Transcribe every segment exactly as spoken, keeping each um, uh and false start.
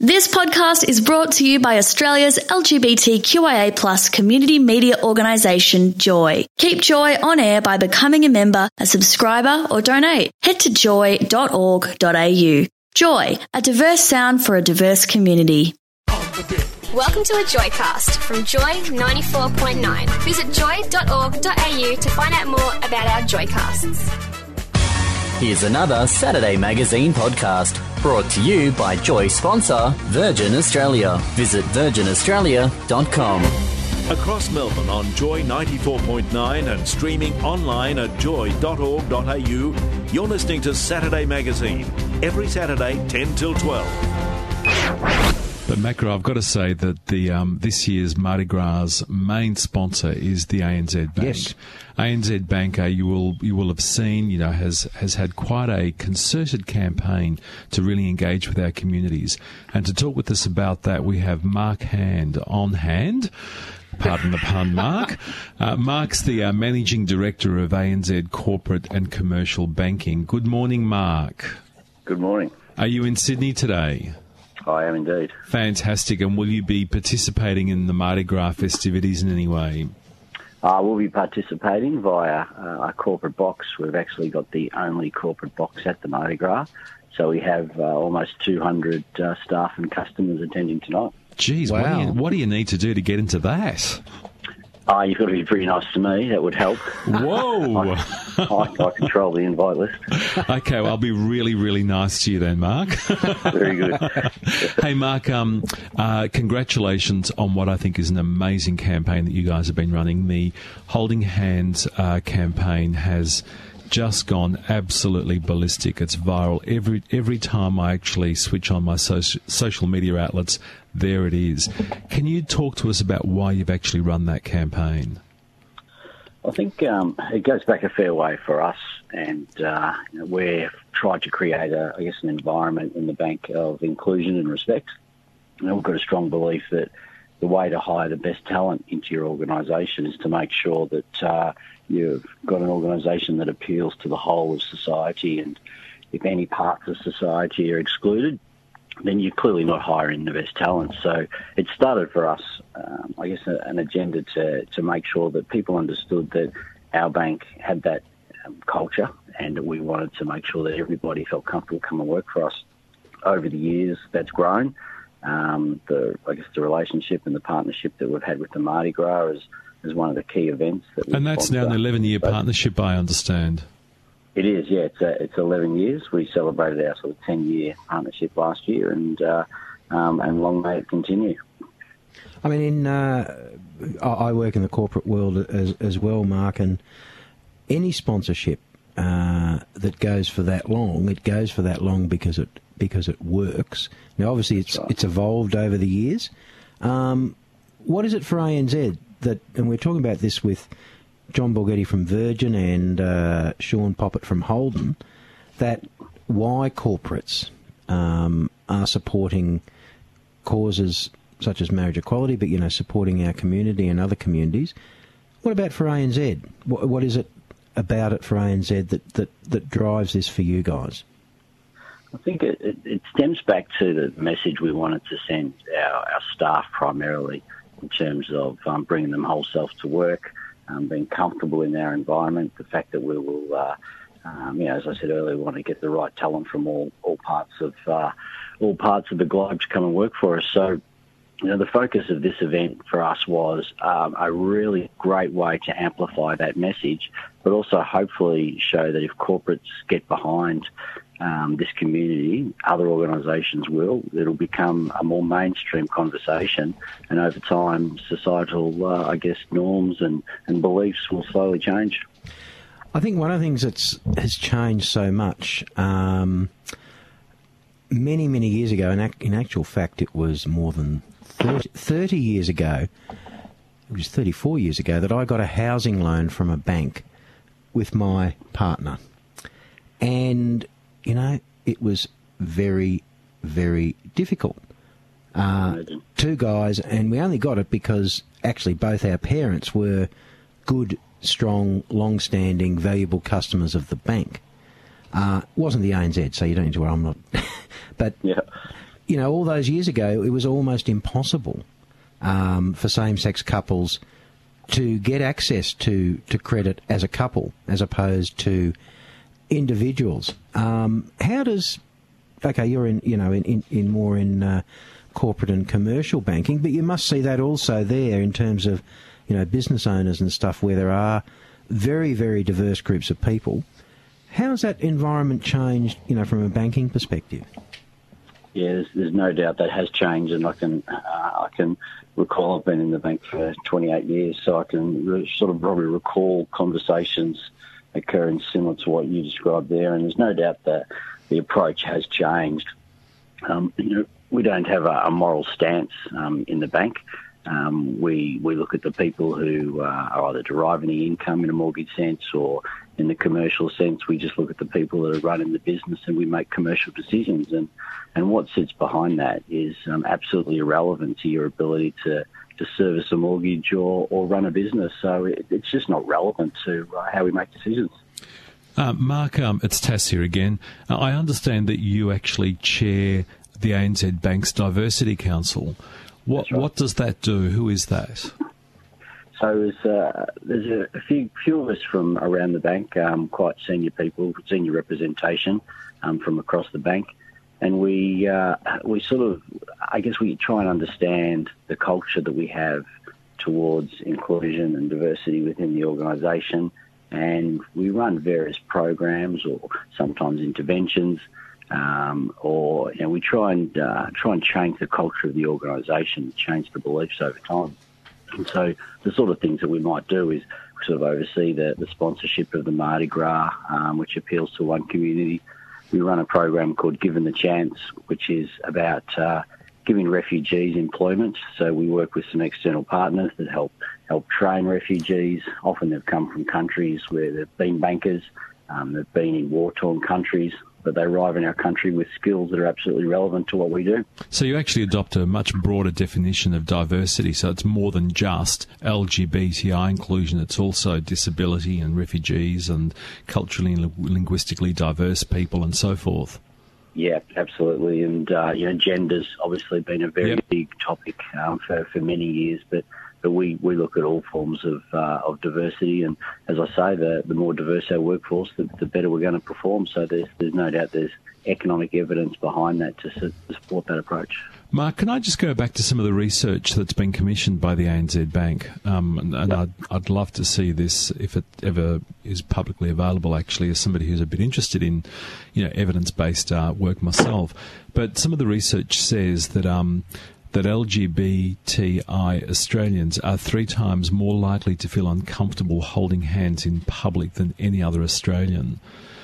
This podcast is brought to you by Australia's L G B T Q I A plus community media organisation, Joy. Keep Joy on air by becoming a member, a subscriber or donate. Head to joy dot org dot a u. Joy, a diverse sound for a diverse community. Welcome to a Joycast from Joy ninety-four point nine. Visit joy dot org dot a u to find out more about our Joycasts. Here's another Saturday Magazine podcast brought to you by Joy sponsor Virgin Australia. Visit virgin australia dot com. Across Melbourne on Joy ninety-four point nine and streaming online at joy dot org dot a u, you're listening to Saturday Magazine, every Saturday ten till twelve. But Macro, I've got to say that the um, this year's Mardi Gras main sponsor is the A N Z Bank. Yes. A N Z Bank, uh, you will you will have seen, you know, has has had quite a concerted campaign to really engage with our communities. And to talk with us about that, we have Mark Hand on hand. Pardon the pun, Mark. Uh, Mark's the uh, Managing Director of A N Z Corporate and Commercial Banking. Good morning, Mark. Good morning. Are you in Sydney today? I am indeed. Fantastic. And will you be participating in the Mardi Gras festivities in any way? Uh, we'll be participating via uh, our corporate box. We've actually got the only corporate box at the Mardi Gras. So we have uh, almost two hundred uh, staff and customers attending tonight. Geez, Wow. what, do you, what do you need to do to get into that? Uh, you've got to be pretty nice to me. That would help. Whoa! I, I control the invite list. Okay, well, I'll be really, really nice to you then, Mark. Very good. Hey, Mark, um, uh, congratulations on what I think is an amazing campaign that you guys have been running. The Holding Hands uh, campaign has just gone absolutely ballistic. It's viral. Every every time I actually switch on my soci- social media outlets, there it is. Can you talk to us about why you've actually run that campaign? I think um, it goes back a fair way for us, and uh, you know, we've tried to create, a, I guess, an environment in the bank of inclusion and respect. And we've got a strong belief that the way to hire the best talent into your organisation is to make sure that uh, you've got an organisation that appeals to the whole of society, and if any parts of society are excluded, then you're clearly not hiring the best talent. So it started for us, um, I guess, a, an agenda to, to make sure that people understood that our bank had that um, culture, and we wanted to make sure that everybody felt comfortable coming to work for us. Over the years, that's grown. Um, the I guess the relationship and the partnership that we've had with the Mardi Gras is, is one of the key events. That we And that's now an eleven-year so partnership, I understand. It is, yeah. It's uh, it's eleven years. We celebrated our sort of ten-year partnership last year, and uh, um, and long may it continue. I mean, in uh, I I work in the corporate world as, as well, Mark, and any sponsorship uh, that goes for that long, it goes for that long because it because it works. Now, obviously, it's Right. it's evolved over the years. Um, what is it for A N Z that, and we're talking about this with John Borghetti from Virgin and uh, Sean Poppet from Holden, that why corporates um, are supporting causes such as marriage equality, but, you know, supporting our community and other communities. What about for A N Z? What, what is it about it for A N Z that, that, that drives this for you guys? I think it, it, it stems back to the message we wanted to send our, our staff primarily, in terms of um, bringing them whole self to work, um, being comfortable in our environment, the fact that we will, uh, um, you know, as I said earlier, we want to get the right talent from all, all parts of uh, all parts of the globe to come and work for us. So, you know, the focus of this event for us was um, a really great way to amplify that message, but also hopefully show that if corporates get behind um, this community, other organisations will. It'll become a more mainstream conversation, and over time, societal, uh, I guess, norms and, and beliefs will slowly change. I think one of the things that's has changed so much, um, many, many years ago, and in actual fact it was more than thirty, thirty years ago, it was thirty-four years ago, that I got a housing loan from a bank with my partner. And, you know, it was very, very difficult. Uh, two guys, and we only got it because actually both our parents were good, strong, long-standing, valuable customers of the bank. Uh, wasn't the A N Z, so you don't need to worry, I'm not. But, Yeah. you know, all those years ago, it was almost impossible um, for same-sex couples to get access to, to credit as a couple, as opposed to individuals. Um, how does... Okay, you're in, you know, in, in, in more in uh, corporate and commercial banking, but you must see that also there in terms of, you know, business owners and stuff where there are very, very diverse groups of people. How's that environment changed, you know, from a banking perspective? Yeah, there's, there's no doubt that has changed, and I can uh, I can recall I've been in the bank for twenty-eight years, so I can re- sort of probably recall conversations occurring similar to what you described there, and there's no doubt that the approach has changed. Um, you know, we don't have a, a moral stance um, in the bank. Um, we we look at the people who uh, are either deriving the income in a mortgage sense or in the commercial sense. We just look at the people that are running the business, and we make commercial decisions. And, and what sits behind that is um, absolutely irrelevant to your ability to, to service a mortgage or, or run a business. So it, it's just not relevant to uh, how we make decisions. Uh, Mark, um, it's Tass here again. Uh, I understand that you actually chair the A N Z Bank's Diversity Council. What right. what does that do? Who is that? So there's, uh, there's a, a few, few of us from around the bank, um, quite senior people, senior representation um, from across the bank. And we uh, we sort of, I guess we try and understand the culture that we have towards inclusion and diversity within the organisation. And we run various programs or sometimes interventions, um, or you know, we try and uh, try and change the culture of the organisation, change the beliefs over time. And so the sort of things that we might do is we sort of oversee the, the sponsorship of the Mardi Gras, um, which appeals to one community. We run a program called Given the Chance, which is about uh, giving refugees employment. So we work with some external partners that help help train refugees. Often they've come from countries where they've been bankers, um, they've been in war-torn countries, but they arrive in our country with skills that are absolutely relevant to what we do. So you actually adopt a much broader definition of diversity, so it's more than just L G B T I inclusion, it's also disability and refugees and culturally and linguistically diverse people and so forth. Yeah, absolutely. And, uh, you know, gender's obviously been a very yep. big topic um, for, for many years, but, but we, we look at all forms of uh, of diversity. And as I say, the, the more diverse our workforce, the, the better we're going to perform. So there's, there's no doubt there's economic evidence behind that to, su- to support that approach. Mark, can I just go back to some of the research that's been commissioned by the A N Z Bank? Um, and and I'd, I'd love to see this, if it ever is publicly available, actually, as somebody who's a bit interested in, you know, evidence-based uh, work myself. But some of the research says that um, that L G B T I Australians are three times more likely to feel uncomfortable holding hands in public than any other Australian.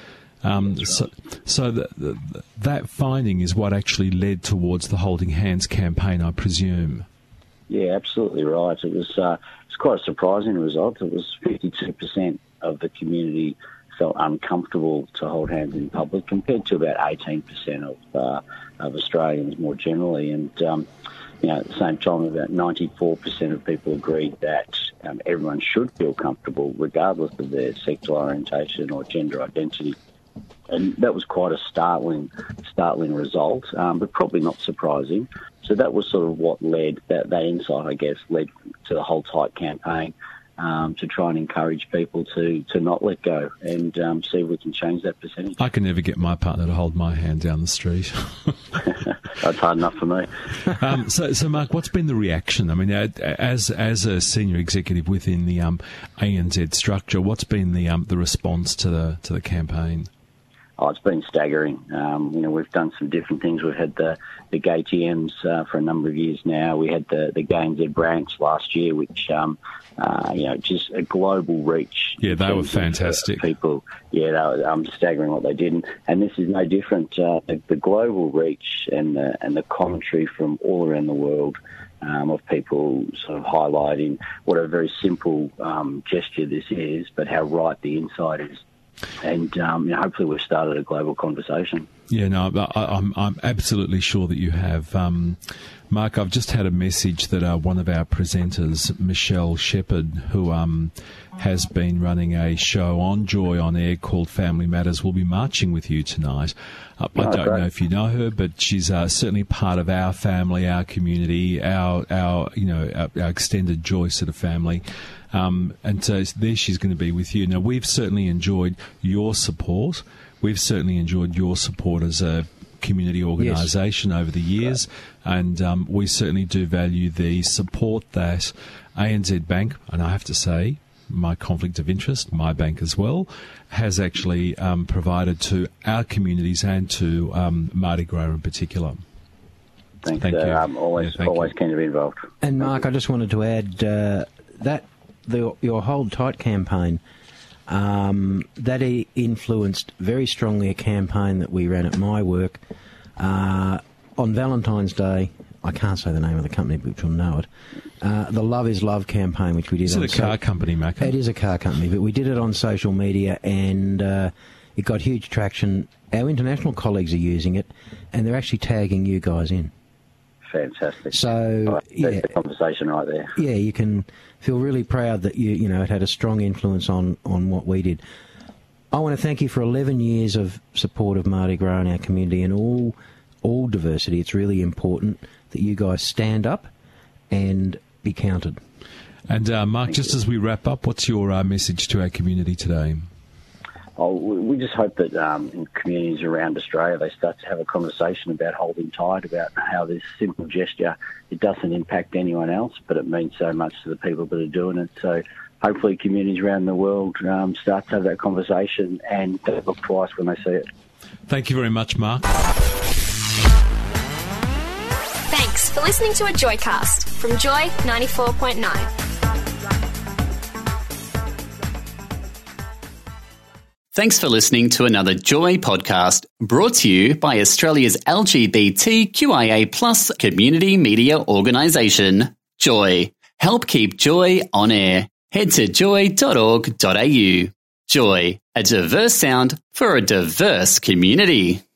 Um, right. So, so the, the, that finding is what actually led towards the Holding Hands campaign, I presume. Yeah, absolutely right. It was uh, it's quite a surprising result. It was fifty-two percent of the community felt uncomfortable to hold hands in public, compared to about eighteen percent of uh, of Australians more generally. And um, you know, at the same time, about ninety-four percent of people agreed that um, everyone should feel comfortable, regardless of their sexual orientation or gender identity. And that was quite a startling, startling result, um, but probably not surprising. So that was sort of what led, that, that insight, I guess, led to the Hold Tight campaign, um, to try and encourage people to, to not let go and um, see if we can change that percentage. I can never get my partner to hold my hand down the street. That's hard enough for me. um, so, so, Mark, what's been the reaction? I mean, as as a senior executive within the um, A N Z structure, what's been the um, the response to the to the campaign? Oh, it's been staggering. Um, you know, we've done some different things. We've had the, the Gay T Ms uh, for a number of years now. We had the, the Gay N Z branch last year, which, um, uh, you know, just a global reach. Yeah, they were fantastic. Of, uh, people, yeah, they were um, staggering what they did. And, and this is no different. Uh, the, the global reach and the, and the commentary from all around the world um, of people sort of highlighting what a very simple um, gesture this is, but how right the inside is. And um, you know, hopefully we've started a global conversation. Yeah, no, I, I'm I'm absolutely sure that you have. Um, Mark, I've just had a message that uh, one of our presenters, Michelle Shepherd, who um, has been running a show on Joy on Air called Family Matters, will be marching with you tonight. Uh, I Oh, don't great. know if you know her, but she's uh, certainly part of our family, our community, our our you know our, our extended Joy sort of family. Um, and so there she's going to be with you. Now, we've certainly enjoyed your support. We've certainly enjoyed your support as a community organisation over the years, and um, we certainly do value the support that A N Z Bank, and I have to say, my conflict of interest, my bank as well, has actually um, provided to our communities and to um, Mardi Gras in particular. Thanks. Thank uh, you. I'm always Yeah, thank always you. keen to be involved. And Mark, I just wanted to add uh, that the, your Hold Tight campaign, um, that i- influenced very strongly a campaign that we ran at my work uh, on Valentine's Day. I can't say the name of the company, but you'll know it. Uh, the Love is Love campaign, which we did. Is on it a car so- company, Mac? It is a car company, but we did it on social media, and uh, it got huge traction. Our international colleagues are using it, and they're actually tagging you guys in. Fantastic. So, Right, yeah. that's the conversation right there. Yeah, you can feel really proud that you you know it had a strong influence on, on what we did. I want to thank you for eleven years of support of Mardi Gras in our community and all all diversity. It's really important that you guys stand up and be counted. And uh, Mark, just as we wrap up, what's your uh, message to our community today? Oh, we we just hope that um, in communities around Australia they start to have a conversation about holding tight, about how this simple gesture, it doesn't impact anyone else, but it means so much to the people that are doing it. So hopefully communities around the world um, start to have that conversation and don't look twice when they see it. Thank you very much, Mark. Thanks for listening to a Joycast from Joy ninety-four point nine. Thanks for listening to another Joy podcast brought to you by Australia's L G B T Q I A plus community media organisation, Joy. Help keep Joy on air. Head to joy dot org dot a u. Joy, a diverse sound for a diverse community.